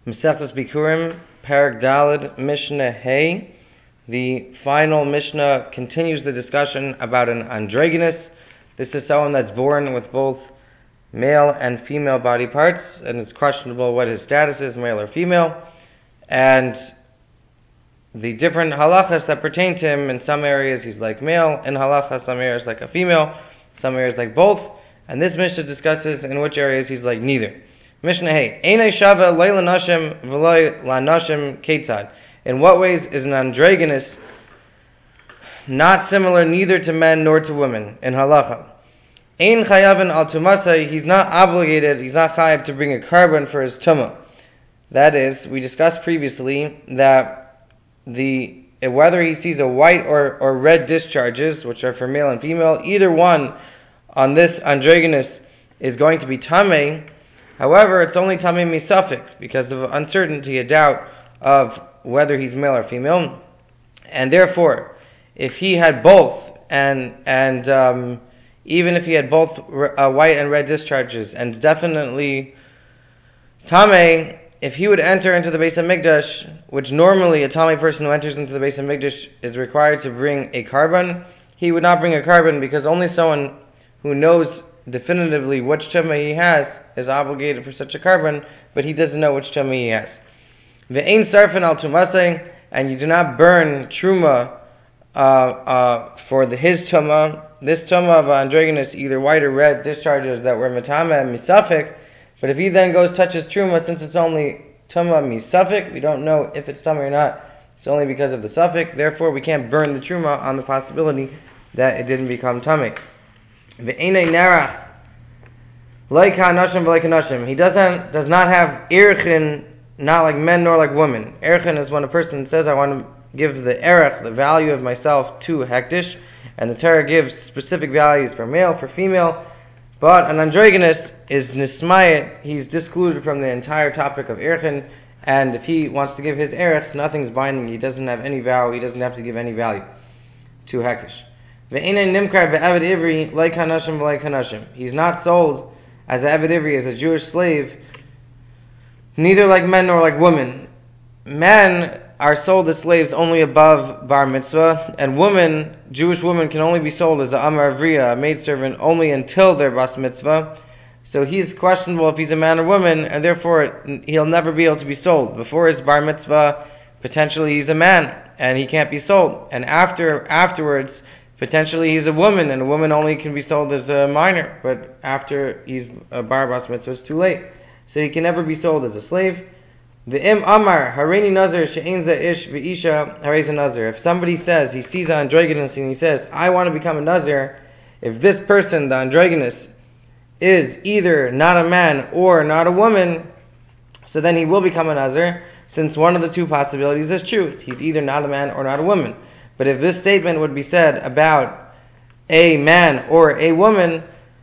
Masechtas Bikurim, Parak Daled, Mishnah Hey. The final Mishnah continues the discussion about an androgynous. This is someone that's born with both male and female body parts, and it's questionable what his status is, male or female. And the different halachas that pertain to him, in some areas he's like male, in halacha some areas like a female, some areas like both. And this Mishnah discusses in which areas he's like neither. Mishnah Hey, Einay Shava Lay Lanashim V'Lay Lanashim Ketzad. In what ways is an androgynous not similar neither to men nor to women in halacha? Ein Chayavin Al Tumasai, he's not obligated, he's not chayav to bring a carbon for his tumah. That is, we discussed previously that whether he sees a white or red discharges, which are for male and female, either one on this androgynous is going to be tamei. However, it's only tamei misafik because of uncertainty, a doubt of whether he's male or female, and therefore, if he had both, and even if he had both white and red discharges, and definitely tamei, if he would enter into the Beis HaMikdash, which normally a tamei person who enters into the Beis HaMikdash is required to bring a carbon, he would not bring a carbon because only someone who knows definitively which tumah he has is obligated for such a carbon, but he doesn't know which tumah he has. Ve'ein sarfin al tumasei, and you do not burn truma for his tumah. This tumah of androgynous, either white or red discharges that were matama and misafik. But if he then touches truma, since it's only tumah misafik, we don't know if it's tumah or not. It's only because of the suffix. Therefore, we can't burn the truma on the possibility that it didn't become tamei. Ve'enei nerach like hanashim v'like hanashim. He does not have erchin, not like men nor like women. Erchin is when a person says, I want to give the erech, the value of myself, to hektish, and the Torah gives specific values for male, for female. But an androgynous is nismayet, he's discluded from the entire topic of erchin, and if he wants to give his erech, nothing's binding, he doesn't have any vow, he doesn't have to give any value to hektish. Ve'enei nimkar be'avad ivri like hanashim v'like hanashim. He's not sold as an avad ivri, as a Jewish slave, neither like men nor like women. Men are sold as slaves only above bar mitzvah, and women, Jewish women, can only be sold as a amar avriya, a maidservant, only until their bas mitzvah. So he's questionable if he's a man or woman, and therefore he'll never be able to be sold. Before his bar mitzvah, potentially he's a man, and he can't be sold. And afterwards, potentially he's a woman, and a woman only can be sold as a minor. But after he's a bar bas mitzvah, it's too late. So he can never be sold as a slave. The im amar hareini nazir she'ein ze ish v'isha harei nazir. If somebody says, he sees an androgynous and he says, I want to become a nazir, if this person, the androgynous, is either not a man or not a woman, so then he will become a nazir, since one of the two possibilities is true. He's either not a man or not a woman. But if this statement would be said about a man or a woman,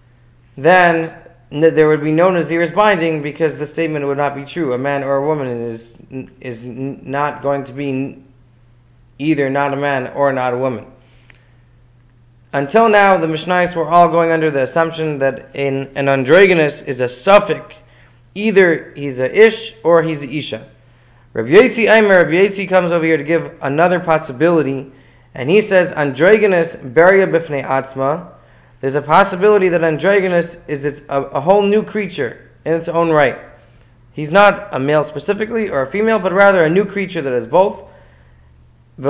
then there would be no nazir's binding, because the statement would not be true. A man or a woman is not going to be either not a man or not a woman. Until now, the Mishnayos were all going under the assumption that an androgynous is a suffix. Either he's a ish or he's a isha. Rabbi Yosi comes over here to give another possibility, and he says androgynous beria b'fnei atzma. There's a possibility that androgynous is a whole new creature in its own right. He's not a male specifically or a female, but rather a new creature that is both. And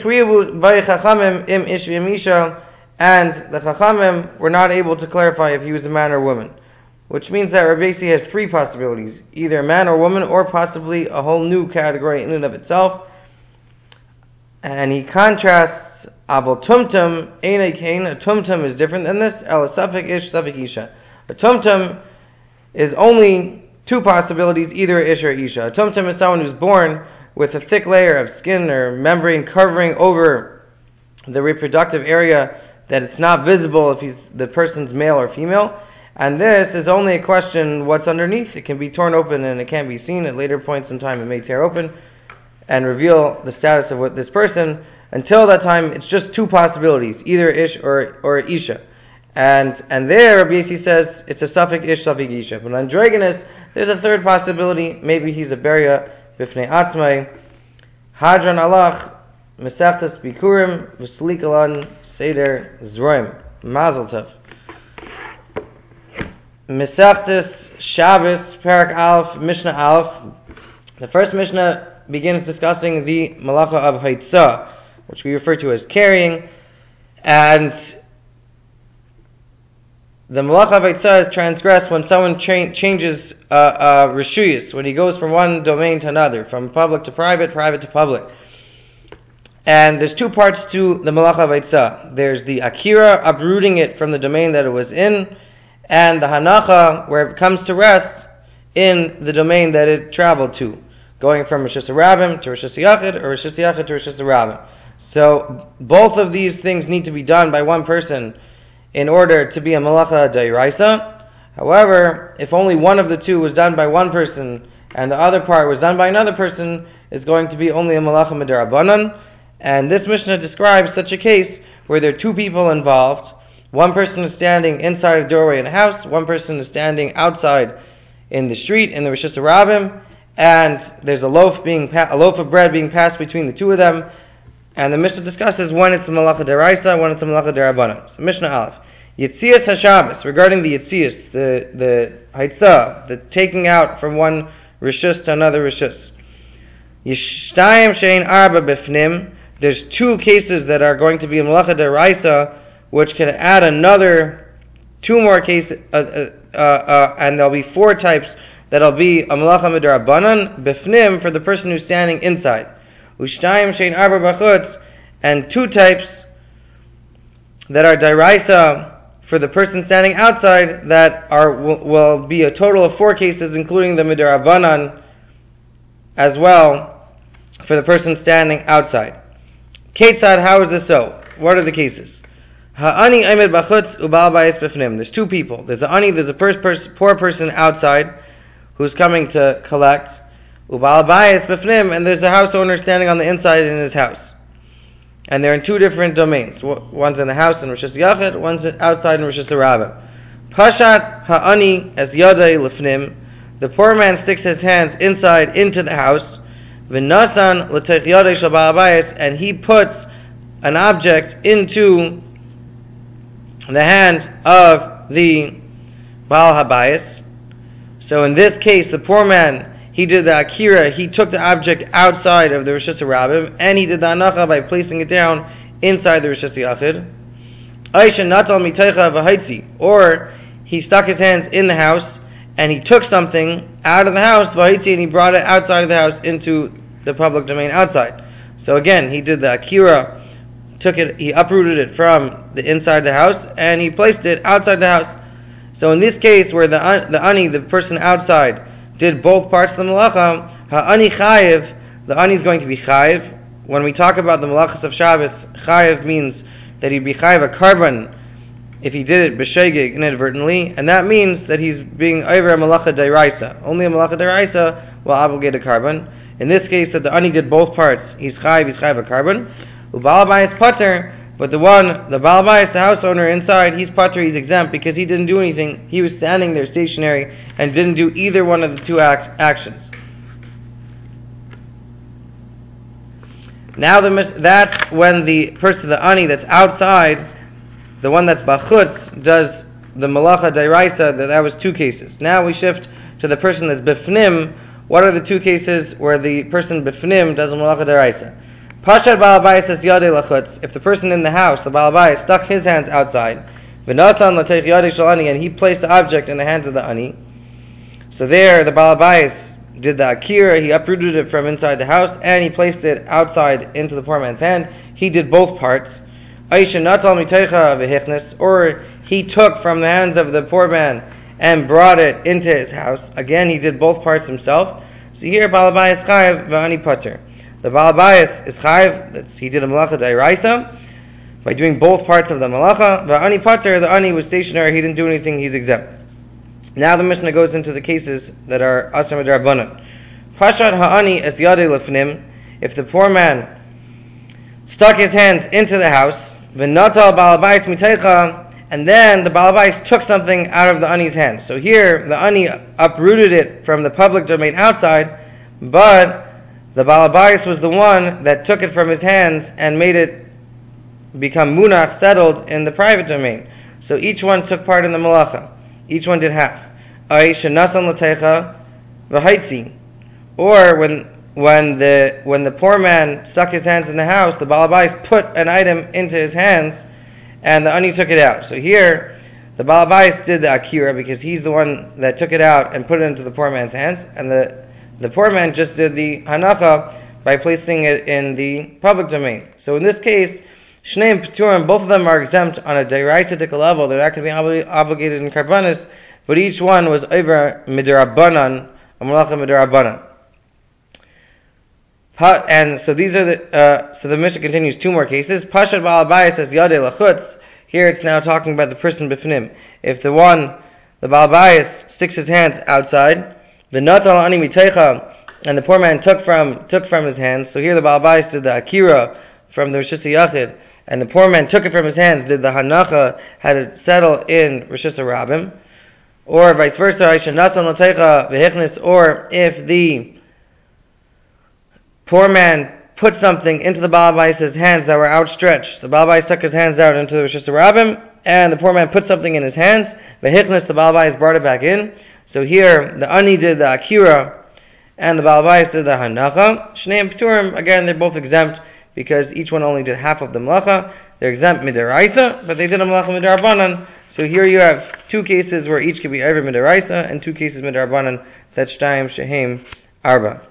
the Chachamim were not able to clarify if he was a man or woman, which means that Rabbi Yosi has three possibilities: either a man or woman, or possibly a whole new category in and of itself. And he contrasts Abel Tumtum, Einay Kain. A Tumtum is different than this. El Safik Ish, Safik Isha. A Tumtum is only two possibilities, either Ish or Isha. A Tumtum is someone who's born with a thick layer of skin or membrane covering over the reproductive area that it's not visible if the person's male or female. And this is only a question what's underneath. It can be torn open and it can't be seen. At later points in time it may tear open and reveal the status of what this person. Until that time, it's just two possibilities, either ish or isha. And there, Rabbi Yosi says, it's a suffix ish, suffix isha. But androgynous, There's a third possibility. Maybe he's a beria b'fnei atzmai. Hadran alach mesechtas bikurim v'slikalan seder zroim. Mazel tov. Mesechtas Shabbos Parak Aleph Mishnah Aleph. The first Mishnah begins discussing the malacha of haitzah, which we refer to as carrying, and the malacha of haitzah is transgressed when someone changes reshuyos, when he goes from one domain to another, from public to private, private to public. And there's two parts to the malacha of haitzah. There's the akira, uprooting it from the domain that it was in, and the hanacha, where it comes to rest in the domain that it traveled to, going from Rishus HaRabim to Rishus HaYachid, or Rishus HaYachid to Rishus HaRabim. So both of these things need to be done by one person in order to be a malacha d'oraisa. However, if only one of the two was done by one person and the other part was done by another person, it's going to be only a malacha mid'Rabbanan. And this Mishnah describes such a case where there are two people involved. One person is standing inside a doorway in a house, one person is standing outside in the street in the Rishus HaRabim, and there's a loaf of bread being passed between the two of them. And the Mishnah discusses when it's a malacha d'oraisa, when it's a malacha d'Rabbanan. So Mishnah Aleph, Yitzias HaShabbos, regarding the Yitzias, the haitzah, the taking out from one rishus to another rishus. Yishtayim shein arba bifnim, there's two cases that are going to be a malacha d'oraisa, which can add two more cases, and there'll be four types that'll be a malacha mid'Rabbanan bifnim for the person who's standing inside. Ushtayim shein arba b'chutz, and two types that are d'oraisa for the person standing outside that will be a total of four cases, including the mid'Rabbanan as well for the person standing outside. Ketzad, how is this so? What are the cases? Ha'ani aimed b'chutz u'bal bayis b'fnim. There's two people. There's a poor person outside who's coming to collect. Ubal bayis b'fnim, and there's a house owner standing on the inside in his house. And they're in two different domains. One's in the house in Rishus HaYachid, one's outside in Rishus HaRabim. Pashat ha'ani es yadai lefnim. The poor man sticks his hands inside into the house. V'nasan l'teich yadai shel ba'al bayis, and he puts an object into the hand of the Baal HaBayis. So in this case, the poor man, he did the akira, he took the object outside of the Rishus HaRabim, and he did the anacha by placing it down inside the Rishus HaYachid. Aisha natal mitaycha v'haitzi, or he stuck his hands in the house, and he took something out of the house, v'haitzi, and he brought it outside of the house into the public domain outside. So again, he did the akira, he uprooted it from the inside of the house, and he placed it outside the house. So in this case, where the ani, the person outside, did both parts of the malacha, ha'ani chayiv, the ani is going to be chayiv. When we talk about the malachas of Shabbos, chayiv means that he'd be chayiv a carbon if he did it b'shegeg inadvertently, and that means that he's being over a malacha d'oraisa. Only a malacha d'oraisa will obligate a carbon. In this case, that the ani did both parts, he's chayiv a carbon. Ubal bayis pater, but the Baal Bayis, the house owner inside, he's pater, he's exempt because he didn't do anything. He was standing there stationary and didn't do either one of the two actions. Now that's when the person, the ani that's outside, the one that's bachutz, does the malacha d'oraisa. That was two cases. Now we shift to the person that's bifnim. What are the two cases where the person bifnim does the malacha d'oraisa? Pashad Baal Bayis es yadei lachutz. If the person in the house, the Baal Bayis, stuck his hands outside, v'nasan l'teich yadei shel ani, and he placed the object in the hands of the ani. So there, the Baal Bayis did the akira, he uprooted it from inside the house, and he placed it outside into the poor man's hand. He did both parts. Aisha natal miteicha v'hichnes, or he took from the hands of the poor man and brought it into his house. Again, he did both parts himself. So here, Baal Bayis chayav v'ani pater. The Baal Bayis is chayiv, he did a malacha d'oraisa by doing both parts of the malacha. V'ani pater, the ani was stationary, he didn't do anything, he's exempt. Now the Mishnah goes into the cases that are asar mid'Rabbanan. Pashat ha'ani es yadei lefnim, if the poor man stuck his hands into the house, v'natal Baal Bayis miteicha, and then the Balabais took something out of the Ani's hand. So here, the Ani uprooted it from the public domain outside, but the Balabais was the one that took it from his hands and made it become munach, settled in the private domain. So each one took part in the malacha. Each one did half. Or when the poor man stuck his hands in the house, the Balabais put an item into his hands, and the Ani took it out. So here, the Balabais did the Akira because he's the one that took it out and put it into the poor man's hands, and the poor man just did the Hanacha by placing it in the public domain. So in this case, Shneim P'turim, both of them are exempt on a deraisatic level. They're not going to be obligated in Karbanis, but each one was over Midarabanan, a Malacha Midarabanan. And so these are the Mishnah continues two more cases. Pashat Balabais says Yadei Lachutz. Here it's now talking about the person B'fnim. If the Balabais sticks his hands outside, the Natal Ani Mitecha, and the poor man took from his hands. So here the Balabais did the Akira from the Rosh Yachid, and the poor man took it from his hands, did the Hanacha, had it settle in Rosh Rabim, or vice versa, or if the poor man put something into the Balabais' hands that were outstretched, the Balabais stuck his hands out into the Rosh Rabim, and the poor man put something in his hands, the Balabais brought it back in. So here, the Ani did the Akira, and the Balabais did the Hanacha. Shnei P'turim, again, they're both exempt, because each one only did half of the melacha. They're exempt midaraisa, but they did a melacha midarabanan. So here you have two cases where each could be over midaraisa, and two cases midarabanan. That's shtayim shehem arba.